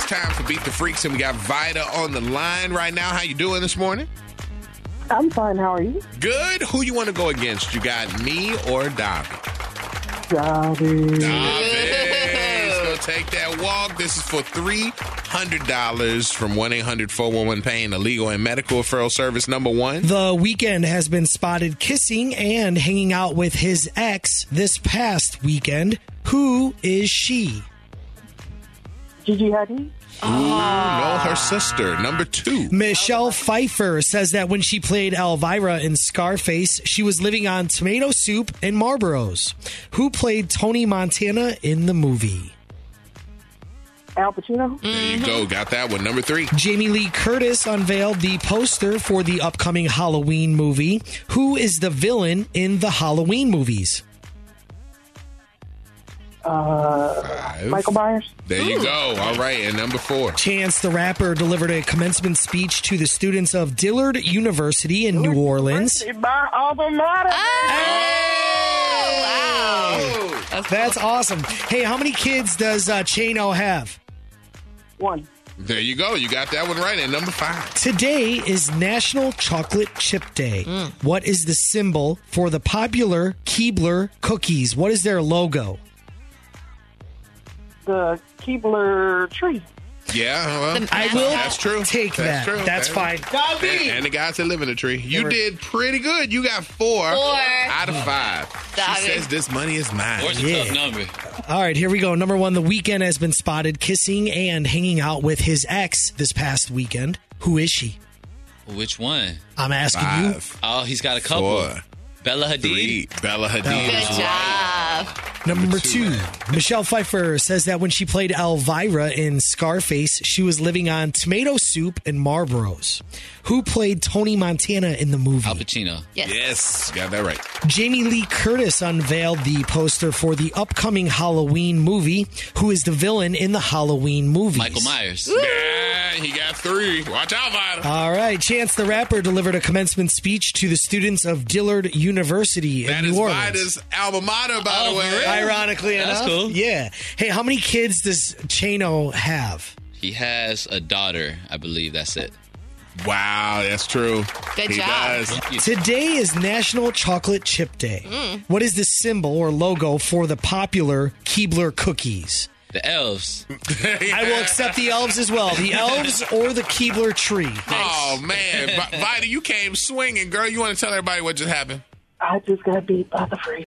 time for Beat the Freaks, and we got Vida on the line right now. How you doing this morning? I'm fine. How are you? Good. Who you want to go against? You got me or Dobby? Dobby. Let's go take that walk. This is for $300 from 1-800-411-PAIN, a legal and medical referral service. Number one. The Weeknd has been spotted kissing and hanging out with his ex this past weekend. Who is she? Gigi Hadid. No, her sister. Number two. Michelle Pfeiffer says that when she played Elvira in Scarface, she was living on tomato soup and Marlboros. Who played Tony Montana in the movie? Al Pacino. There you go. Got that one. Number three. Jamie Lee Curtis unveiled the poster for the upcoming Halloween movie. Who is the villain in the Halloween movies? Five. Michael Myers. There you go. All right. And number four. Chance the Rapper delivered a commencement speech to the students of Dillard University in New Orleans. My alma mater. Oh, wow. That's awesome. Hey, how many kids does Chano have? One. There you go. You got that one right. And number five. Today is National Chocolate Chip Day. What is the symbol for the popular Keebler cookies? What is their logo? The Keebler tree. Yeah, well, I will that's true. take That's that. true. That's fine. And the guys that live in the tree. You did pretty good. You got four out of five. Dobby. She says this money is mine. Where's the tough number? All right, here we go. Number one, The Weeknd has been spotted kissing and hanging out with his ex this past weekend. Who is she? Which one? I'm asking you. Five, Oh, he's got a couple. four, Bella Hadid. three. Bella Hadid Good is right. job. Number two, Michelle Pfeiffer says that when she played Elvira in Scarface, she was living on tomato soup and Marlboros. Who played Tony Montana in the movie? Al Pacino. Yes, got that right. Jamie Lee Curtis unveiled the poster for the upcoming Halloween movie. Who is the villain in the Halloween movies? Michael Myers. Yeah, he got three. Watch out, Vida. All right, Chance the Rapper delivered a commencement speech to the students of Dillard University That in is New Orleans. Vida's alma mater, by the way. for real? Ironically That's enough. cool. Yeah. Hey, how many kids does Chano have? He has a daughter, I believe. That's it. Wow, that's true. Good he job. does. Today is National Chocolate Chip Day. What is the symbol or logo for the popular Keebler cookies? The elves. I will accept the elves as well. The elves or the Keebler tree. Oh, man. Vida, you came swinging, girl. You want to tell everybody what just happened? I just got beat by the freak.